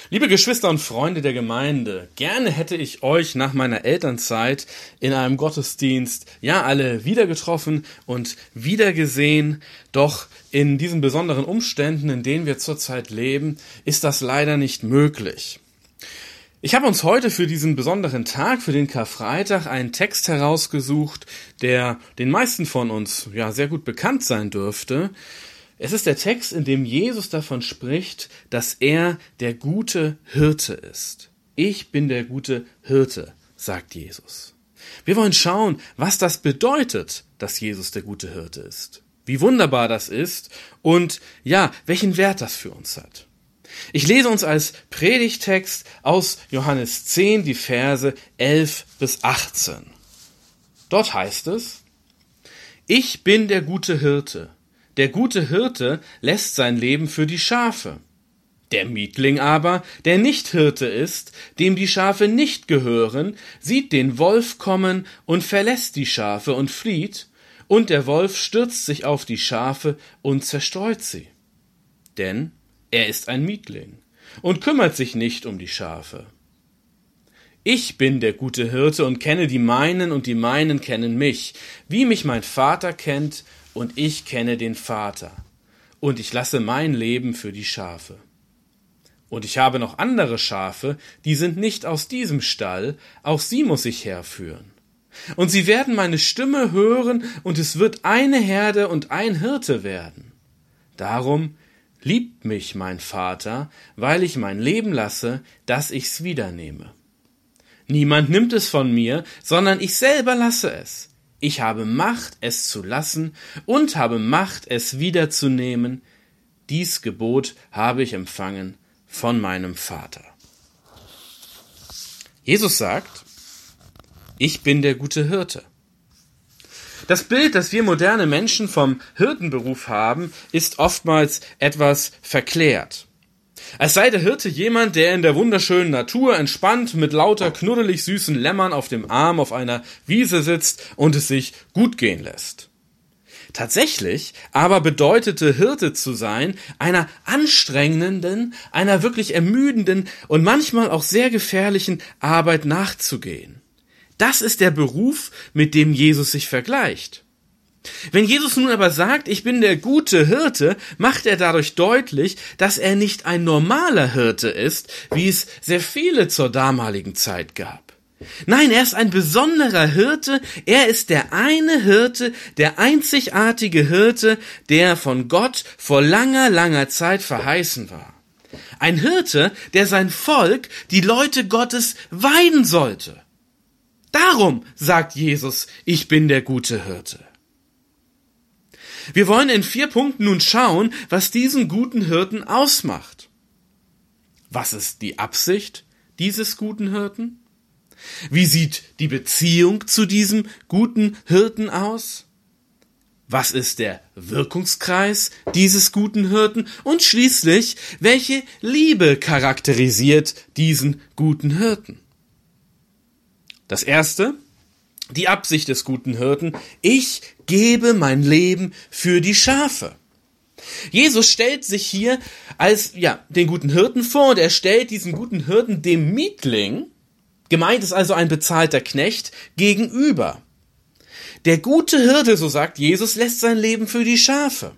Liebe Geschwister und Freunde der Gemeinde, gerne hätte ich euch nach meiner Elternzeit in einem Gottesdienst alle wieder getroffen und wieder gesehen. Doch in diesen besonderen Umständen, in denen wir zurzeit leben, ist das leider nicht möglich. Ich habe uns heute für diesen besonderen Tag, für den Karfreitag, einen Text herausgesucht, der den meisten von uns sehr gut bekannt sein dürfte. Es ist der Text, in dem Jesus davon spricht, dass er der gute Hirte ist. Ich bin der gute Hirte, sagt Jesus. Wir wollen schauen, was das bedeutet, dass Jesus der gute Hirte ist. Wie wunderbar das ist und welchen Wert das für uns hat. Ich lese uns als Predigttext aus Johannes 10 die Verse 11 bis 18. Dort heißt es: Ich bin der gute Hirte. Der gute Hirte lässt sein Leben für die Schafe. Der Mietling aber, der nicht Hirte ist, dem die Schafe nicht gehören, sieht den Wolf kommen und verlässt die Schafe und flieht, und der Wolf stürzt sich auf die Schafe und zerstreut sie. Denn er ist ein Mietling und kümmert sich nicht um die Schafe. Ich bin der gute Hirte und kenne die meinen, und die meinen kennen mich, wie mich mein Vater kennt, und ich kenne den Vater, und ich lasse mein Leben für die Schafe. Und ich habe noch andere Schafe, die sind nicht aus diesem Stall, auch sie muss ich herführen. Und sie werden meine Stimme hören, und es wird eine Herde und ein Hirte werden. Darum liebt mich mein Vater, weil ich mein Leben lasse, dass ich's wiedernehme. Niemand nimmt es von mir, sondern ich selber lasse es. Ich habe Macht, es zu lassen, und habe Macht, es wiederzunehmen. Dies Gebot habe ich empfangen von meinem Vater. Jesus sagt: Ich bin der gute Hirte. Das Bild, das wir moderne Menschen vom Hirtenberuf haben, ist oftmals etwas verklärt. Als sei der Hirte jemand, der in der wunderschönen Natur entspannt mit lauter knuddelig süßen Lämmern auf dem Arm auf einer Wiese sitzt und es sich gut gehen lässt. Tatsächlich aber bedeutete Hirte zu sein, einer anstrengenden, einer wirklich ermüdenden und manchmal auch sehr gefährlichen Arbeit nachzugehen. Das ist der Beruf, mit dem Jesus sich vergleicht. Wenn Jesus nun aber sagt, ich bin der gute Hirte, macht er dadurch deutlich, dass er nicht ein normaler Hirte ist, wie es sehr viele zur damaligen Zeit gab. Nein, er ist ein besonderer Hirte, er ist der eine Hirte, der einzigartige Hirte, der von Gott vor langer, langer Zeit verheißen war. Ein Hirte, der sein Volk, die Leute Gottes, weiden sollte. Darum sagt Jesus, ich bin der gute Hirte. Wir wollen in 4 Punkten nun schauen, was diesen guten Hirten ausmacht. Was ist die Absicht dieses guten Hirten? Wie sieht die Beziehung zu diesem guten Hirten aus? Was ist der Wirkungskreis dieses guten Hirten? Und schließlich, welche Liebe charakterisiert diesen guten Hirten? Das erste: die Absicht des guten Hirten: Ich gebe mein Leben für die Schafe. Jesus stellt sich hier als den guten Hirten vor, und er stellt diesen guten Hirten dem Mietling, gemeint ist also ein bezahlter Knecht, gegenüber. Der gute Hirte, so sagt Jesus, lässt sein Leben für die Schafe.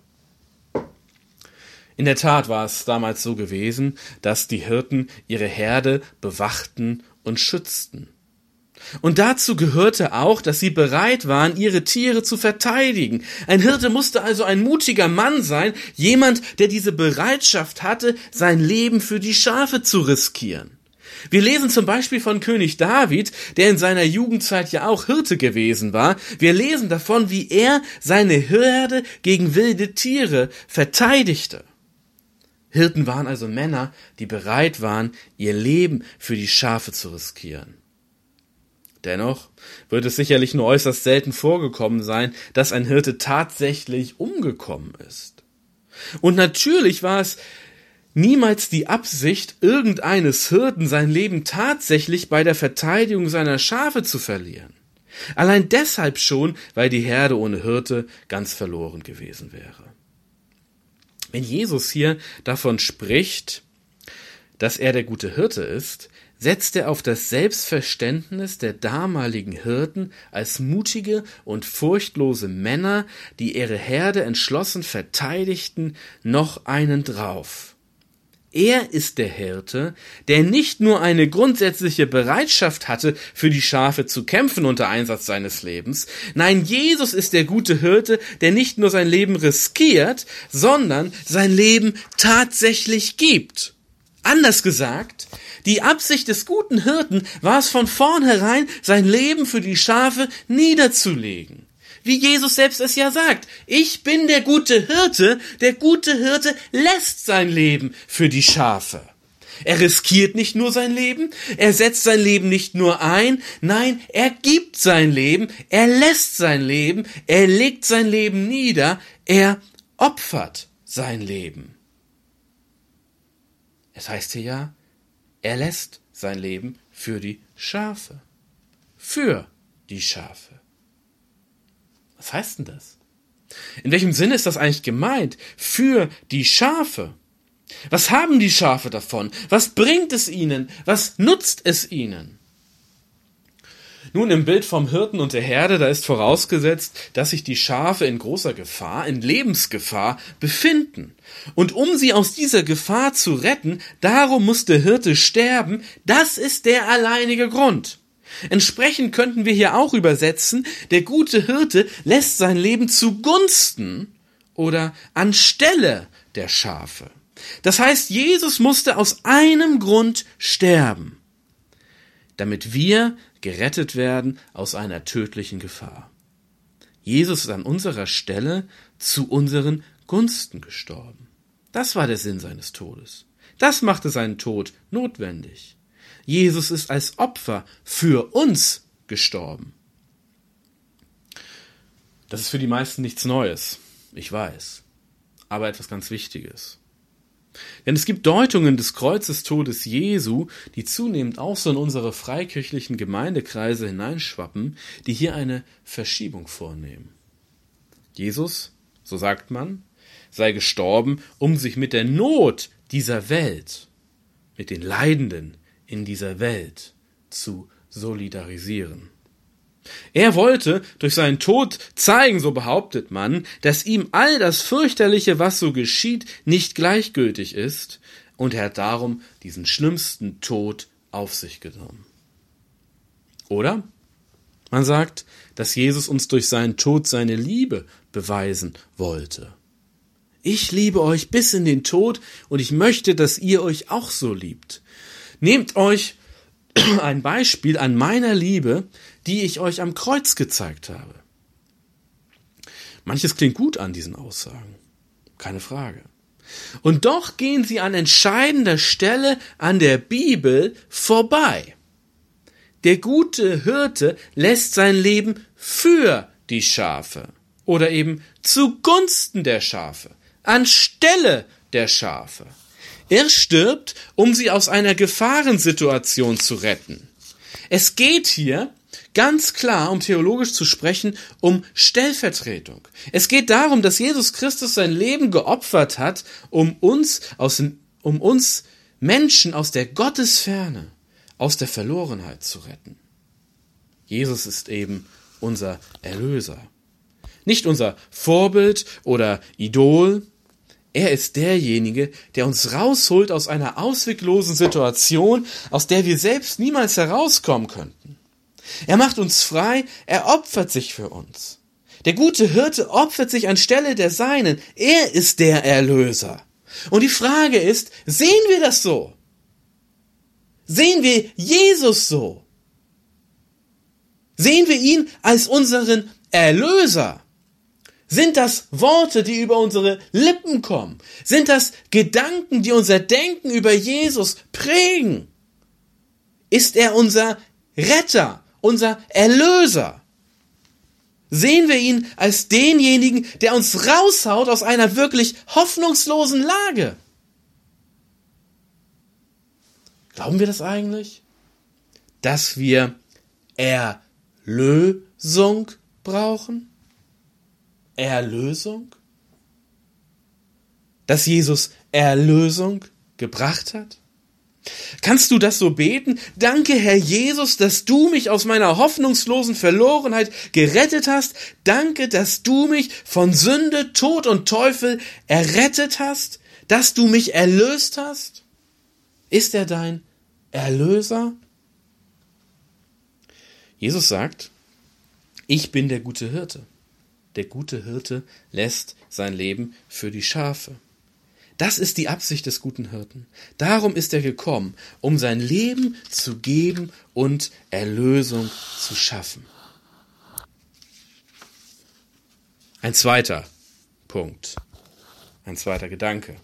In der Tat war es damals so gewesen, dass die Hirten ihre Herde bewachten und schützten. Und dazu gehörte auch, dass sie bereit waren, ihre Tiere zu verteidigen. Ein Hirte musste also ein mutiger Mann sein, jemand, der diese Bereitschaft hatte, sein Leben für die Schafe zu riskieren. Wir lesen zum Beispiel von König David, der in seiner Jugendzeit ja auch Hirte gewesen war. Wir lesen davon, wie er seine Herde gegen wilde Tiere verteidigte. Hirten waren also Männer, die bereit waren, ihr Leben für die Schafe zu riskieren. Dennoch wird es sicherlich nur äußerst selten vorgekommen sein, dass ein Hirte tatsächlich umgekommen ist. Und natürlich war es niemals die Absicht irgendeines Hirten, sein Leben tatsächlich bei der Verteidigung seiner Schafe zu verlieren. Allein deshalb schon, weil die Herde ohne Hirte ganz verloren gewesen wäre. Wenn Jesus hier davon spricht, dass er der gute Hirte ist, setzt er auf das Selbstverständnis der damaligen Hirten als mutige und furchtlose Männer, die ihre Herde entschlossen verteidigten, noch einen drauf. Er ist der Hirte, der nicht nur eine grundsätzliche Bereitschaft hatte, für die Schafe zu kämpfen unter Einsatz seines Lebens. Nein, Jesus ist der gute Hirte, der nicht nur sein Leben riskiert, sondern sein Leben tatsächlich gibt. Anders gesagt, die Absicht des guten Hirten war es von vornherein, sein Leben für die Schafe niederzulegen. Wie Jesus selbst es ja sagt, ich bin der gute Hirte lässt sein Leben für die Schafe. Er riskiert nicht nur sein Leben, er setzt sein Leben nicht nur ein, nein, er gibt sein Leben, er lässt sein Leben, er legt sein Leben nieder, er opfert sein Leben. Es heißt hier ja, er lässt sein Leben für die Schafe. Für die Schafe. Was heißt denn das? In welchem Sinne ist das eigentlich gemeint? Für die Schafe. Was haben die Schafe davon? Was bringt es ihnen? Was nutzt es ihnen? Nun, im Bild vom Hirten und der Herde, da ist vorausgesetzt, dass sich die Schafe in großer Gefahr, in Lebensgefahr befinden. Und um sie aus dieser Gefahr zu retten, darum muss der Hirte sterben, das ist der alleinige Grund. Entsprechend könnten wir hier auch übersetzen, der gute Hirte lässt sein Leben zugunsten oder anstelle der Schafe. Das heißt, Jesus musste aus einem Grund sterben, damit wir gerettet werden aus einer tödlichen Gefahr. Jesus ist an unserer Stelle zu unseren Gunsten gestorben. Das war der Sinn seines Todes. Das machte seinen Tod notwendig. Jesus ist als Opfer für uns gestorben. Das ist für die meisten nichts Neues, ich weiß, aber etwas ganz Wichtiges. Denn es gibt Deutungen des Kreuzestodes Jesu, die zunehmend auch so in unsere freikirchlichen Gemeindekreise hineinschwappen, die hier eine Verschiebung vornehmen. Jesus, so sagt man, sei gestorben, um sich mit der Not dieser Welt, mit den Leidenden in dieser Welt zu solidarisieren. Er wollte durch seinen Tod zeigen, so behauptet man, dass ihm all das Fürchterliche, was so geschieht, nicht gleichgültig ist, und er hat darum diesen schlimmsten Tod auf sich genommen. Oder man sagt, dass Jesus uns durch seinen Tod seine Liebe beweisen wollte. Ich liebe euch bis in den Tod und ich möchte, dass ihr euch auch so liebt. Nehmt euch ein Beispiel an meiner Liebe, die ich euch am Kreuz gezeigt habe. Manches klingt gut an diesen Aussagen, keine Frage. Und doch gehen sie an entscheidender Stelle an der Bibel vorbei. Der gute Hirte lässt sein Leben für die Schafe oder eben zugunsten der Schafe, anstelle der Schafe. Er stirbt, um sie aus einer Gefahrensituation zu retten. Es geht hier ganz klar, um theologisch zu sprechen, um Stellvertretung. Es geht darum, dass Jesus Christus sein Leben geopfert hat, um uns Menschen aus der Gottesferne, aus der Verlorenheit zu retten. Jesus ist eben unser Erlöser. Nicht unser Vorbild oder Idol. Er ist derjenige, der uns rausholt aus einer ausweglosen Situation, aus der wir selbst niemals herauskommen könnten. Er macht uns frei, er opfert sich für uns. Der gute Hirte opfert sich anstelle der Seinen. Er ist der Erlöser. Und die Frage ist, sehen wir das so? Sehen wir Jesus so? Sehen wir ihn als unseren Erlöser? Sind das Worte, die über unsere Lippen kommen? Sind das Gedanken, die unser Denken über Jesus prägen? Ist er unser Retter, unser Erlöser? Sehen wir ihn als denjenigen, der uns raushaut aus einer wirklich hoffnungslosen Lage? Glauben wir das eigentlich? Dass wir Erlösung brauchen? Erlösung? Dass Jesus Erlösung gebracht hat? Kannst du das so beten? Danke, Herr Jesus, dass du mich aus meiner hoffnungslosen Verlorenheit gerettet hast. Danke, dass du mich von Sünde, Tod und Teufel errettet hast, dass du mich erlöst hast. Ist er dein Erlöser? Jesus sagt, ich bin der gute Hirte. Der gute Hirte lässt sein Leben für die Schafe. Das ist die Absicht des guten Hirten. Darum ist er gekommen, um sein Leben zu geben und Erlösung zu schaffen. Ein zweiter Punkt, ein zweiter Gedanke.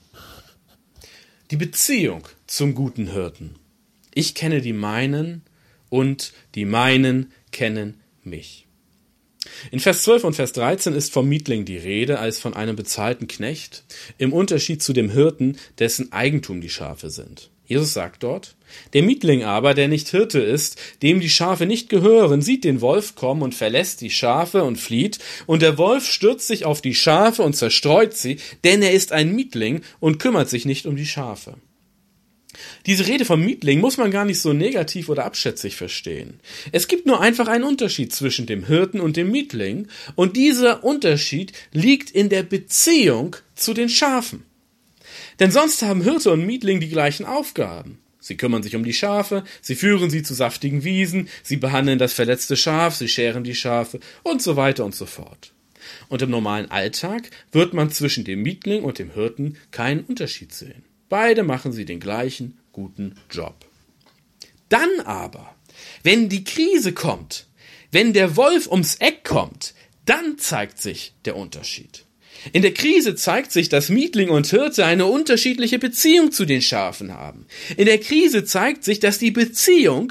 Die Beziehung zum guten Hirten. Ich kenne die meinen und die meinen kennen mich. In Vers 12 und Vers 13 ist vom Mietling die Rede als von einem bezahlten Knecht, im Unterschied zu dem Hirten, dessen Eigentum die Schafe sind. Jesus sagt dort, der Mietling aber, der nicht Hirte ist, dem die Schafe nicht gehören, sieht den Wolf kommen und verlässt die Schafe und flieht, und der Wolf stürzt sich auf die Schafe und zerstreut sie, denn er ist ein Mietling und kümmert sich nicht um die Schafe. Diese Rede vom Mietling muss man gar nicht so negativ oder abschätzig verstehen. Es gibt nur einfach einen Unterschied zwischen dem Hirten und dem Mietling, und dieser Unterschied liegt in der Beziehung zu den Schafen. Denn sonst haben Hirte und Mietling die gleichen Aufgaben. Sie kümmern sich um die Schafe, sie führen sie zu saftigen Wiesen, sie behandeln das verletzte Schaf, sie scheren die Schafe und so weiter und so fort. Und im normalen Alltag wird man zwischen dem Mietling und dem Hirten keinen Unterschied sehen. Beide machen sie den gleichen guten Job. Dann aber, wenn die Krise kommt, wenn der Wolf ums Eck kommt, dann zeigt sich der Unterschied. In der Krise zeigt sich, dass Mietling und Hirte eine unterschiedliche Beziehung zu den Schafen haben. In der Krise zeigt sich, dass die Beziehung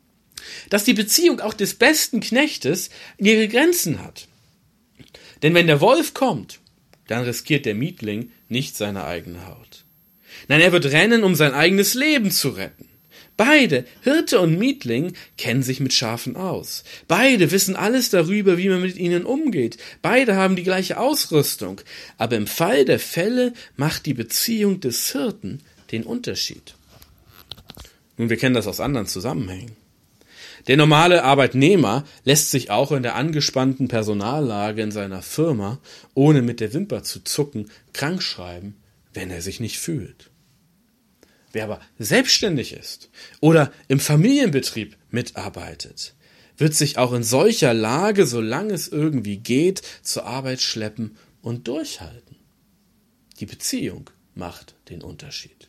auch des besten Knechtes ihre Grenzen hat. Denn wenn der Wolf kommt, dann riskiert der Mietling nicht seine eigene Haut. Nein, er wird rennen, um sein eigenes Leben zu retten. Beide, Hirte und Mietling, kennen sich mit Schafen aus. Beide wissen alles darüber, wie man mit ihnen umgeht. Beide haben die gleiche Ausrüstung. Aber im Fall der Fälle macht die Beziehung des Hirten den Unterschied. Nun, wir kennen das aus anderen Zusammenhängen. Der normale Arbeitnehmer lässt sich auch in der angespannten Personallage in seiner Firma, ohne mit der Wimper zu zucken, krankschreiben, wenn er sich nicht fühlt. Wer aber selbstständig ist oder im Familienbetrieb mitarbeitet, wird sich auch in solcher Lage, solange es irgendwie geht, zur Arbeit schleppen und durchhalten. Die Beziehung macht den Unterschied.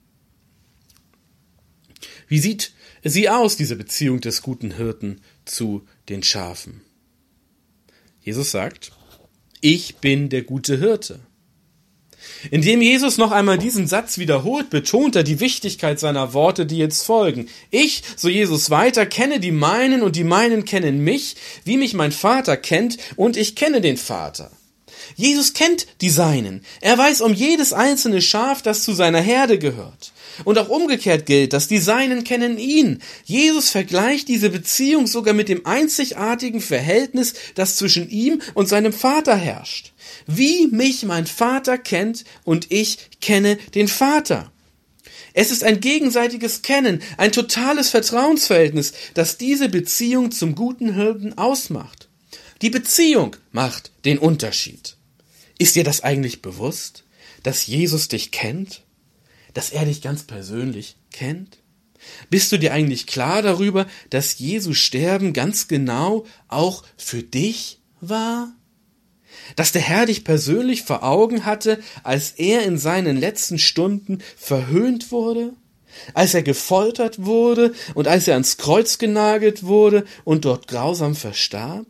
Wie sieht sie aus, diese Beziehung des guten Hirten zu den Schafen? Jesus sagt, ich bin der gute Hirte. Indem Jesus noch einmal diesen Satz wiederholt, betont er die Wichtigkeit seiner Worte, die jetzt folgen. Ich, so Jesus weiter, kenne die meinen und die meinen kennen mich, wie mich mein Vater kennt und ich kenne den Vater. Jesus kennt die Seinen. Er weiß um jedes einzelne Schaf, das zu seiner Herde gehört. Und auch umgekehrt gilt, dass die Seinen kennen ihn. Jesus vergleicht diese Beziehung sogar mit dem einzigartigen Verhältnis, das zwischen ihm und seinem Vater herrscht. Wie mich mein Vater kennt und ich kenne den Vater. Es ist ein gegenseitiges Kennen, ein totales Vertrauensverhältnis, das diese Beziehung zum guten Hirten ausmacht. Die Beziehung macht den Unterschied. Ist dir das eigentlich bewusst, dass Jesus dich kennt? Dass er dich ganz persönlich kennt? Bist du dir eigentlich klar darüber, dass Jesu Sterben ganz genau auch für dich war? Dass der Herr dich persönlich vor Augen hatte, als er in seinen letzten Stunden verhöhnt wurde, als er gefoltert wurde und als er ans Kreuz genagelt wurde und dort grausam verstarb?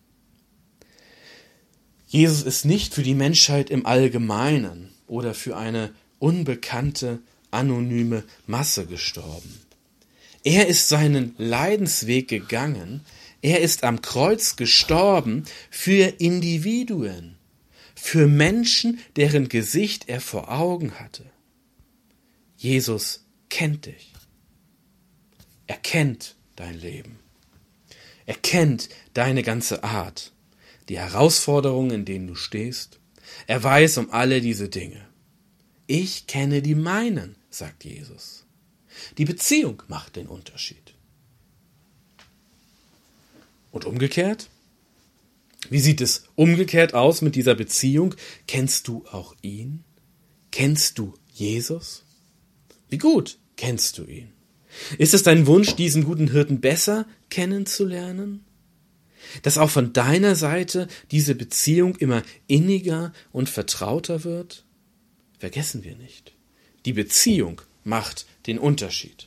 Jesus ist nicht für die Menschheit im Allgemeinen oder für eine unbekannte, anonyme Masse gestorben. Er ist seinen Leidensweg gegangen. Er ist am Kreuz gestorben für Individuen, für Menschen, deren Gesicht er vor Augen hatte. Jesus kennt dich. Er kennt dein Leben. Er kennt deine ganze Art, die Herausforderungen, in denen du stehst. Er weiß um alle diese Dinge. Ich kenne die meinen, sagt Jesus. Die Beziehung macht den Unterschied. Und umgekehrt? Wie sieht es umgekehrt aus mit dieser Beziehung? Kennst du auch ihn? Kennst du Jesus? Wie gut kennst du ihn? Ist es dein Wunsch, diesen guten Hirten besser kennenzulernen? Dass auch von deiner Seite diese Beziehung immer inniger und vertrauter wird? Vergessen wir nicht. Die Beziehung macht den Unterschied.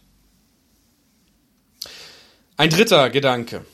Ein dritter Gedanke.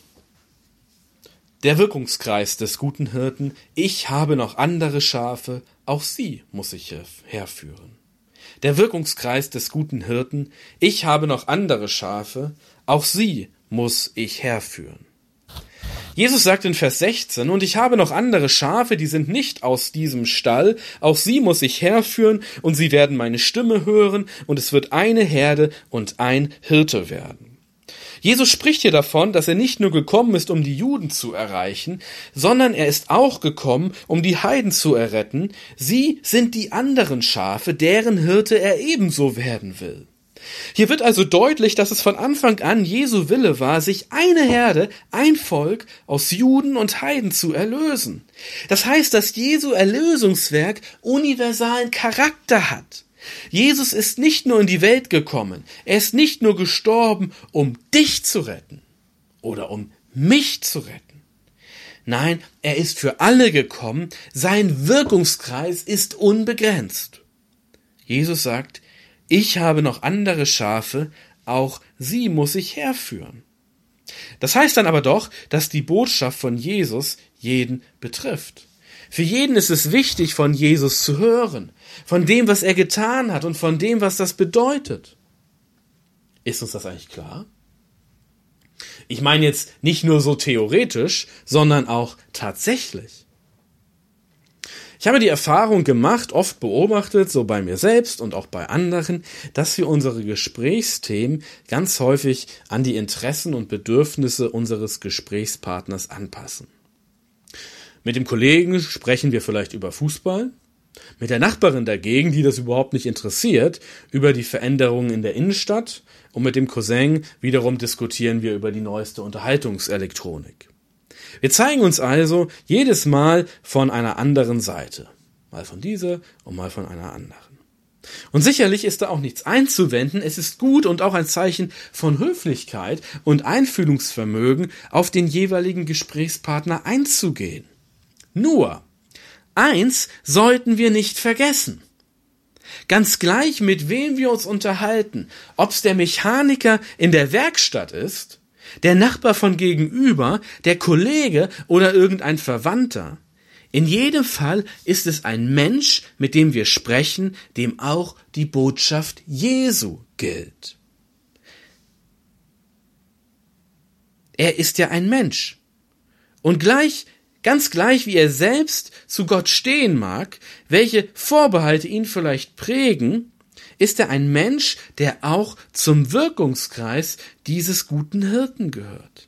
Der Wirkungskreis des guten Hirten. Ich habe noch andere Schafe, auch sie muss ich herführen. Der Wirkungskreis des guten Hirten. Ich habe noch andere Schafe, auch sie muss ich herführen. Jesus sagt in Vers 16, und ich habe noch andere Schafe, die sind nicht aus diesem Stall, auch sie muss ich herführen, und sie werden meine Stimme hören, und es wird eine Herde und ein Hirte werden. Jesus spricht hier davon, dass er nicht nur gekommen ist, um die Juden zu erreichen, sondern er ist auch gekommen, um die Heiden zu erretten. Sie sind die anderen Schafe, deren Hirte er ebenso werden will. Hier wird also deutlich, dass es von Anfang an Jesu Wille war, sich eine Herde, ein Volk aus Juden und Heiden zu erlösen. Das heißt, dass Jesu Erlösungswerk universalen Charakter hat. Jesus ist nicht nur in die Welt gekommen, er ist nicht nur gestorben, um dich zu retten oder um mich zu retten. Nein, er ist für alle gekommen, sein Wirkungskreis ist unbegrenzt. Jesus sagt, ich habe noch andere Schafe, auch sie muss ich herführen. Das heißt dann aber doch, dass die Botschaft von Jesus jeden betrifft. Für jeden ist es wichtig, von Jesus zu hören, von dem, was er getan hat und von dem, was das bedeutet. Ist uns das eigentlich klar? Ich meine jetzt nicht nur so theoretisch, sondern auch tatsächlich. Ich habe die Erfahrung gemacht, oft beobachtet, so bei mir selbst und auch bei anderen, dass wir unsere Gesprächsthemen ganz häufig an die Interessen und Bedürfnisse unseres Gesprächspartners anpassen. Mit dem Kollegen sprechen wir vielleicht über Fußball, mit der Nachbarin dagegen, die das überhaupt nicht interessiert, über die Veränderungen in der Innenstadt und mit dem Cousin wiederum diskutieren wir über die neueste Unterhaltungselektronik. Wir zeigen uns also jedes Mal von einer anderen Seite, mal von dieser und mal von einer anderen. Und sicherlich ist da auch nichts einzuwenden, es ist gut und auch ein Zeichen von Höflichkeit und Einfühlungsvermögen, auf den jeweiligen Gesprächspartner einzugehen. Nur, eins sollten wir nicht vergessen. Ganz gleich, mit wem wir uns unterhalten, ob's der Mechaniker in der Werkstatt ist, der Nachbar von gegenüber, der Kollege oder irgendein Verwandter. In jedem Fall ist es ein Mensch, mit dem wir sprechen, dem auch die Botschaft Jesu gilt. Er ist ja ein Mensch. Und ganz gleich, wie er selbst zu Gott stehen mag, welche Vorbehalte ihn vielleicht prägen, ist er ein Mensch, der auch zum Wirkungskreis dieses guten Hirten gehört.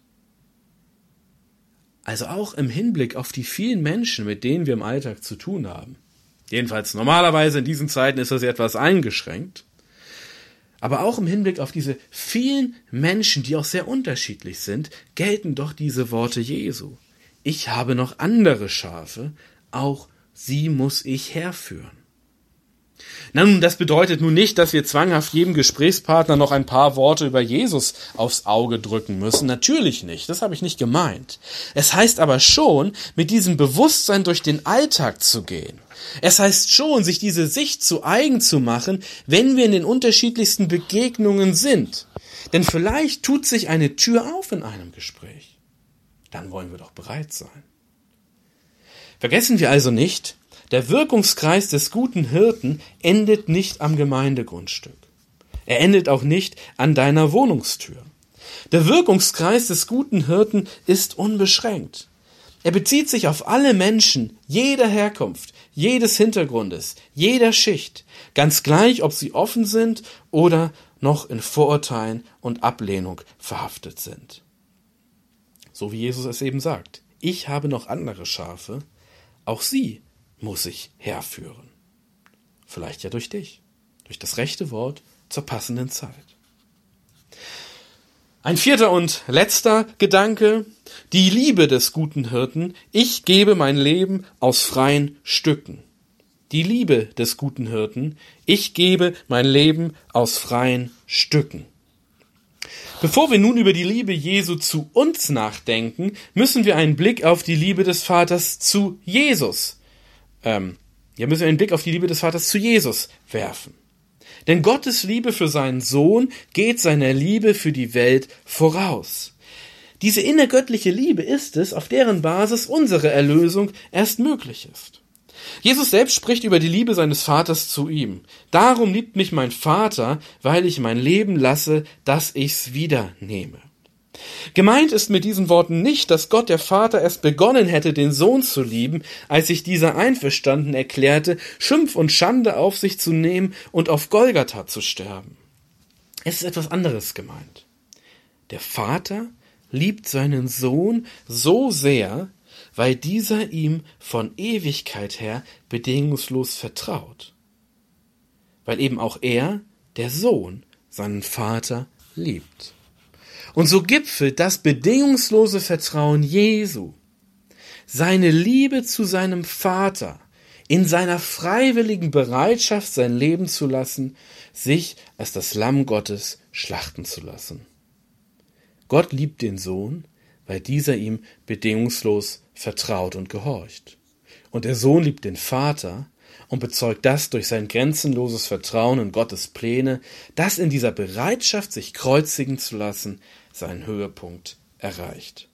Also auch im Hinblick auf die vielen Menschen, mit denen wir im Alltag zu tun haben. Jedenfalls normalerweise in diesen Zeiten ist das etwas eingeschränkt. Aber auch im Hinblick auf diese vielen Menschen, die auch sehr unterschiedlich sind, gelten doch diese Worte Jesu. Ich habe noch andere Schafe, auch sie muss ich herführen. Nun, das bedeutet nun nicht, dass wir zwanghaft jedem Gesprächspartner noch ein paar Worte über Jesus aufs Auge drücken müssen. Natürlich nicht, das habe ich nicht gemeint. Es heißt aber schon, mit diesem Bewusstsein durch den Alltag zu gehen. Es heißt schon, sich diese Sicht zu eigen zu machen, wenn wir in den unterschiedlichsten Begegnungen sind. Denn vielleicht tut sich eine Tür auf in einem Gespräch. Dann wollen wir doch bereit sein. Vergessen wir also nicht, der Wirkungskreis des guten Hirten endet nicht am Gemeindegrundstück. Er endet auch nicht an deiner Wohnungstür. Der Wirkungskreis des guten Hirten ist unbeschränkt. Er bezieht sich auf alle Menschen, jeder Herkunft, jedes Hintergrundes, jeder Schicht, ganz gleich, ob sie offen sind oder noch in Vorurteilen und Ablehnung verhaftet sind. So wie Jesus es eben sagt. Ich habe noch andere Schafe, auch sie muss ich herführen. Vielleicht ja durch dich, durch das rechte Wort zur passenden Zeit. Ein vierter und letzter Gedanke, die Liebe des guten Hirten. Ich gebe mein Leben aus freien Stücken. Die Liebe des guten Hirten. Ich gebe mein Leben aus freien Stücken. Bevor wir nun über die Liebe Jesu zu uns nachdenken, müssen wir einen Blick auf die Liebe des Vaters zu Jesus werfen. Denn Gottes Liebe für seinen Sohn geht seiner Liebe für die Welt voraus. Diese innergöttliche Liebe ist es, auf deren Basis unsere Erlösung erst möglich ist. Jesus selbst spricht über die Liebe seines Vaters zu ihm. Darum liebt mich mein Vater, weil ich mein Leben lasse, dass ich's wieder nehme. Gemeint ist mit diesen Worten nicht, dass Gott der Vater erst begonnen hätte, den Sohn zu lieben, als sich dieser einverstanden erklärte, Schimpf und Schande auf sich zu nehmen und auf Golgatha zu sterben. Es ist etwas anderes gemeint. Der Vater liebt seinen Sohn so sehr, weil dieser ihm von Ewigkeit her bedingungslos vertraut. Weil eben auch er, der Sohn, seinen Vater liebt. Und so gipfelt das bedingungslose Vertrauen Jesu, seine Liebe zu seinem Vater, in seiner freiwilligen Bereitschaft, sein Leben zu lassen, sich als das Lamm Gottes schlachten zu lassen. Gott liebt den Sohn, weil dieser ihm bedingungslos vertraut und gehorcht. Und der Sohn liebt den Vater und bezeugt das durch sein grenzenloses Vertrauen in Gottes Pläne, das in dieser Bereitschaft, sich kreuzigen zu lassen, seinen Höhepunkt erreicht.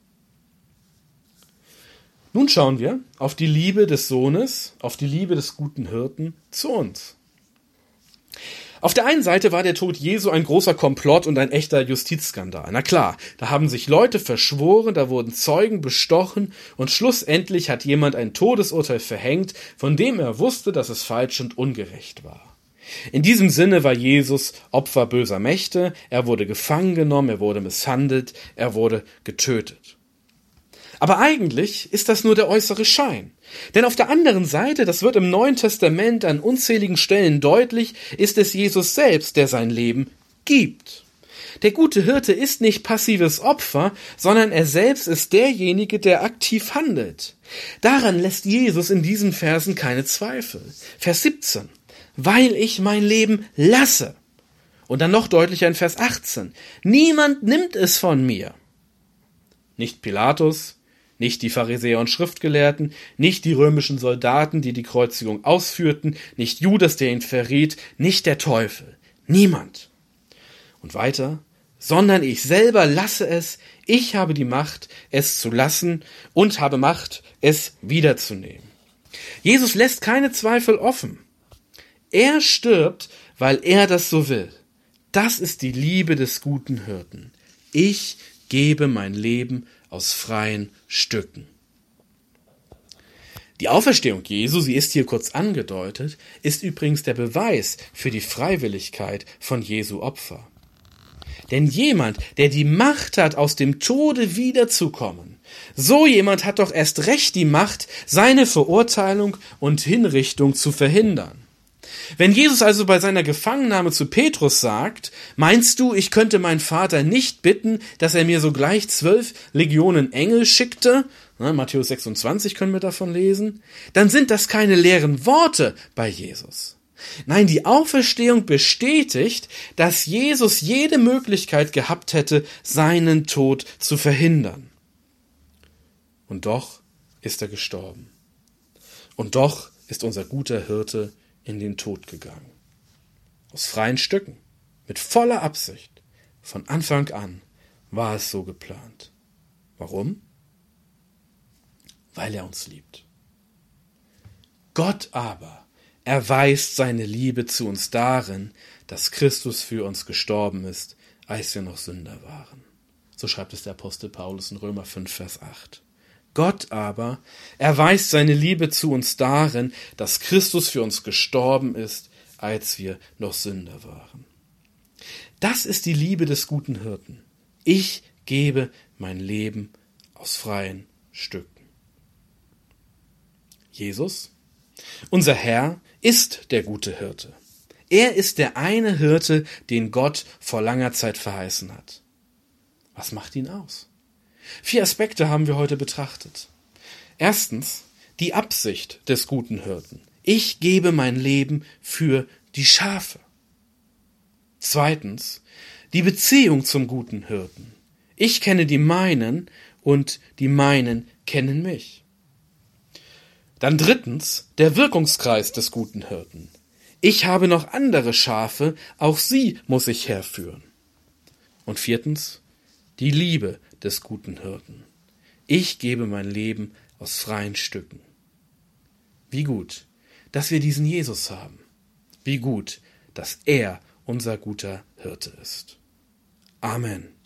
Nun schauen wir auf die Liebe des Sohnes, auf die Liebe des guten Hirten zu uns. Auf der einen Seite war der Tod Jesu ein großer Komplott und ein echter Justizskandal. Na klar, da haben sich Leute verschworen, da wurden Zeugen bestochen und schlussendlich hat jemand ein Todesurteil verhängt, von dem er wusste, dass es falsch und ungerecht war. In diesem Sinne war Jesus Opfer böser Mächte, er wurde gefangen genommen, er wurde misshandelt, er wurde getötet. Aber eigentlich ist das nur der äußere Schein. Denn auf der anderen Seite, das wird im Neuen Testament an unzähligen Stellen deutlich, ist es Jesus selbst, der sein Leben gibt. Der gute Hirte ist nicht passives Opfer, sondern er selbst ist derjenige, der aktiv handelt. Daran lässt Jesus in diesen Versen keine Zweifel. Vers 17. Weil ich mein Leben lasse. Und dann noch deutlicher in Vers 18. Niemand nimmt es von mir. Nicht Pilatus, nicht die Pharisäer und Schriftgelehrten, nicht die römischen Soldaten, die die Kreuzigung ausführten, nicht Judas, der ihn verriet, nicht der Teufel. Niemand. Und weiter, sondern ich selber lasse es, ich habe die Macht, es zu lassen und habe Macht, es wiederzunehmen. Jesus lässt keine Zweifel offen. Er stirbt, weil er das so will. Das ist die Liebe des guten Hirten. Ich gebe mein Leben aus freien Stücken. Die Auferstehung Jesu, sie ist hier kurz angedeutet, ist übrigens der Beweis für die Freiwilligkeit von Jesu Opfer. Denn jemand, der die Macht hat, aus dem Tode wiederzukommen, so jemand hat doch erst recht die Macht, seine Verurteilung und Hinrichtung zu verhindern. Wenn Jesus also bei seiner Gefangennahme zu Petrus sagt, meinst du, ich könnte meinen Vater nicht bitten, dass er mir sogleich 12 Legionen Engel schickte? Matthäus 26 können wir davon lesen. Dann sind das keine leeren Worte bei Jesus. Nein, die Auferstehung bestätigt, dass Jesus jede Möglichkeit gehabt hätte, seinen Tod zu verhindern. Und doch ist er gestorben. Und doch ist unser guter Hirte in den Tod gegangen. Aus freien Stücken, mit voller Absicht. Von Anfang an war es so geplant. Warum? Weil er uns liebt. Gott aber erweist seine Liebe zu uns darin, dass Christus für uns gestorben ist, als wir noch Sünder waren. So schreibt es der Apostel Paulus in Römer 5, Vers 8. Gott aber erweist seine Liebe zu uns darin, dass Christus für uns gestorben ist, als wir noch Sünder waren. Das ist die Liebe des guten Hirten. Ich gebe mein Leben aus freien Stücken. Jesus, unser Herr, ist der gute Hirte. Er ist der eine Hirte, den Gott vor langer Zeit verheißen hat. Was macht ihn aus? 4 Aspekte haben wir heute betrachtet. Erstens, die Absicht des guten Hirten. Ich gebe mein Leben für die Schafe. Zweitens, die Beziehung zum guten Hirten. Ich kenne die meinen und die meinen kennen mich. Dann drittens, der Wirkungskreis des guten Hirten. Ich habe noch andere Schafe, auch sie muss ich herführen. Und viertens, die Liebe des guten Hirten. Ich gebe mein Leben aus freien Stücken. Wie gut, dass wir diesen Jesus haben. Wie gut, dass er unser guter Hirte ist. Amen.